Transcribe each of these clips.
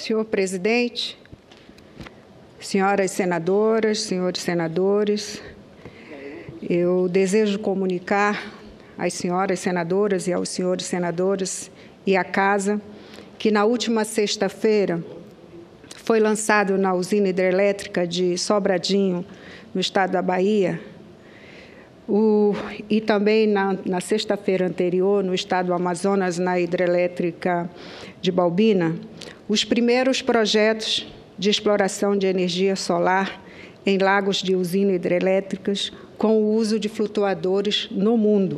Senhor presidente, senhoras senadoras, senhores senadores, eu desejo comunicar às senhoras senadoras e aos senhores senadores e à Casa que na última sexta-feira foi lançado na usina hidrelétrica de Sobradinho, no estado da Bahia, e também na sexta-feira anterior, no estado do Amazonas, na hidrelétrica de Balbina, os primeiros projetos de exploração de energia solar em lagos de usinas hidrelétricas com o uso de flutuadores no mundo.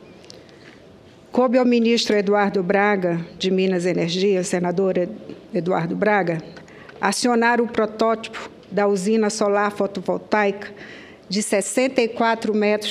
Coube ao ministro Eduardo Braga, de Minas e Energia, senador Eduardo Braga, acionar o protótipo da usina solar fotovoltaica de 64 metros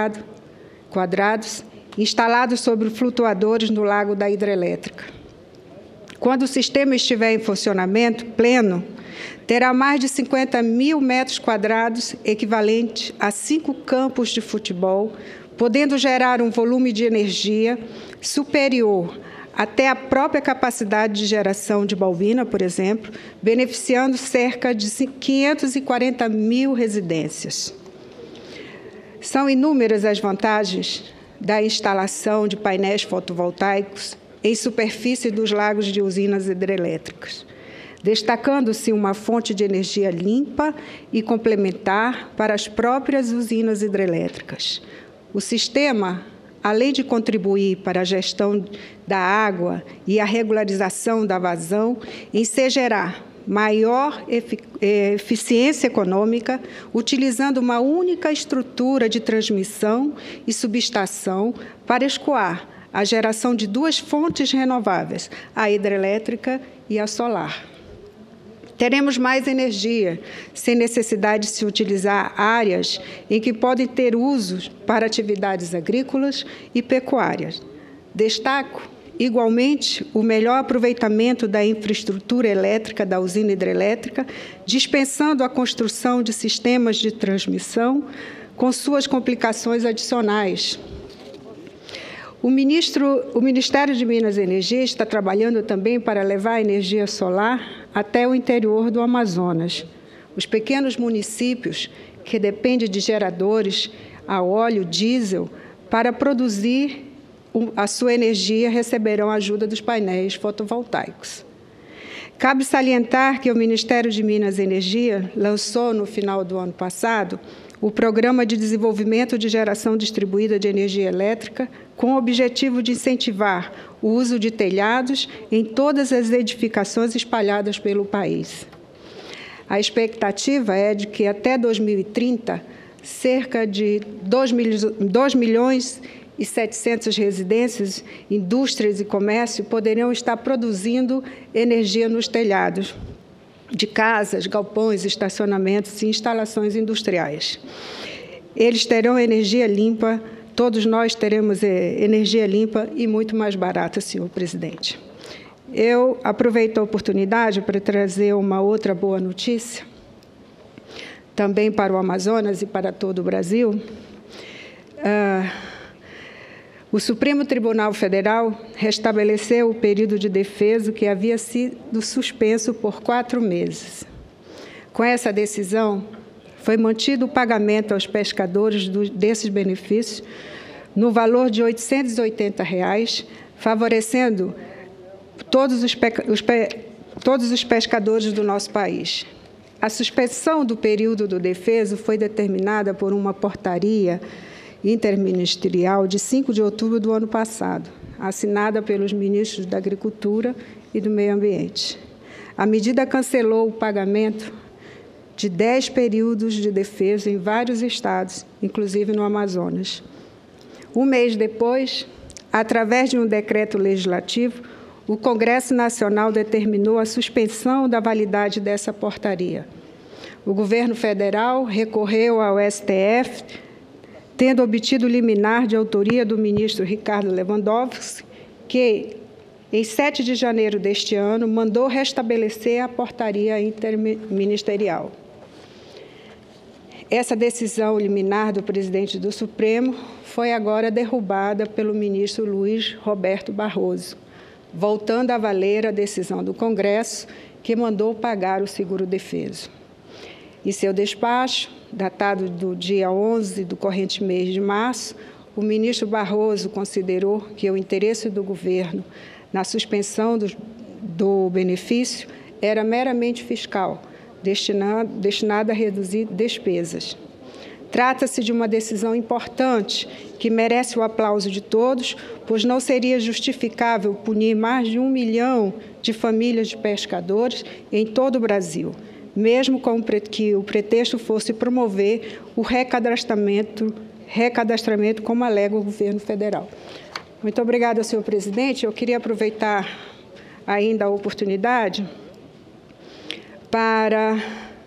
quadrados, instalado sobre flutuadores no lago da hidrelétrica. Quando o sistema estiver em funcionamento pleno, terá mais de 50 mil metros quadrados, equivalente a 5 campos de futebol, podendo gerar um volume de energia superior até a própria capacidade de geração de Balbina, por exemplo, beneficiando cerca de 540 mil residências. São inúmeras as vantagens da instalação de painéis fotovoltaicos em superfície dos lagos de usinas hidrelétricas, destacando-se uma fonte de energia limpa e complementar para as próprias usinas hidrelétricas. O sistema, além de contribuir para a gestão da água e a regularização da vazão, ensejará maior eficiência econômica, utilizando uma única estrutura de transmissão e subestação para escoar a geração de duas fontes renováveis, a hidrelétrica e a solar. Teremos mais energia, sem necessidade de se utilizar áreas em que podem ter usos para atividades agrícolas e pecuárias. Destaco, igualmente, o melhor aproveitamento da infraestrutura elétrica da usina hidrelétrica, dispensando a construção de sistemas de transmissão com suas complicações adicionais. O Ministério de Minas e Energia está trabalhando também para levar a energia solar até o interior do Amazonas. Os pequenos municípios que dependem de geradores a óleo, diesel, para produzir a sua energia, receberão a ajuda dos painéis fotovoltaicos. Cabe salientar que o Ministério de Minas e Energia lançou, no final do ano passado, o Programa de Desenvolvimento de Geração Distribuída de Energia Elétrica, com o objetivo de incentivar o uso de telhados em todas as edificações espalhadas pelo país. A expectativa é de que, até 2030, cerca de 2 milhões e 700 residências, indústrias e comércio poderão estar produzindo energia nos telhados de casas, galpões, estacionamentos e instalações industriais. Eles terão energia limpa, todos nós teremos energia limpa e muito mais barata, senhor presidente. Eu aproveito a oportunidade para trazer uma outra boa notícia, também para o Amazonas e para todo o Brasil. O Supremo Tribunal Federal restabeleceu o período de defesa que havia sido suspenso por 4 meses. Com essa decisão, foi mantido o pagamento aos pescadores desses benefícios no valor de R$ 880, favorecendo todos os pescadores do nosso país. A suspensão do período do defeso foi determinada por uma portaria interministerial de 5 de outubro do ano passado, assinada pelos ministros da Agricultura e do Meio Ambiente. A medida cancelou o pagamento de 10 períodos de defesa em vários estados, inclusive no Amazonas. Um mês depois, através de um decreto legislativo, o Congresso Nacional determinou a suspensão da validade dessa portaria. O governo federal recorreu ao STF, tendo obtido liminar de autoria do ministro Ricardo Lewandowski, que, em 7 de janeiro deste ano, mandou restabelecer a portaria interministerial. Essa decisão liminar do presidente do Supremo foi agora derrubada pelo ministro Luiz Roberto Barroso, voltando a valer a decisão do Congresso que mandou pagar o seguro-defeso. Em seu despacho, datado do dia 11 do corrente mês de março, o ministro Barroso considerou que o interesse do governo na suspensão do benefício era meramente fiscal, destinado a reduzir despesas. Trata-se de uma decisão importante que merece o aplauso de todos, pois não seria justificável punir mais de 1 milhão de famílias de pescadores em todo o Brasil, mesmo que o pretexto fosse promover o recadastramento como alega o governo federal. Muito obrigada, senhor presidente. Eu queria aproveitar ainda a oportunidade para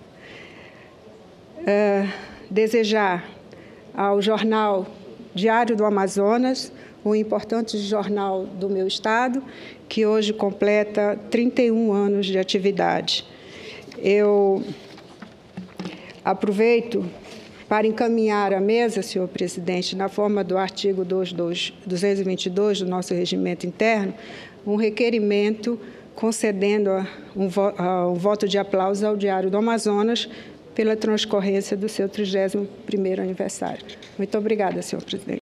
desejar ao jornal Diário do Amazonas, um importante jornal do meu estado, que hoje completa 31 anos de atividade. Eu aproveito para encaminhar à mesa, senhor presidente, na forma do artigo 222 do nosso regimento interno, um requerimento concedendo um voto de aplauso ao Diário do Amazonas pela transcorrência do seu 31º aniversário. Muito obrigada, senhor presidente.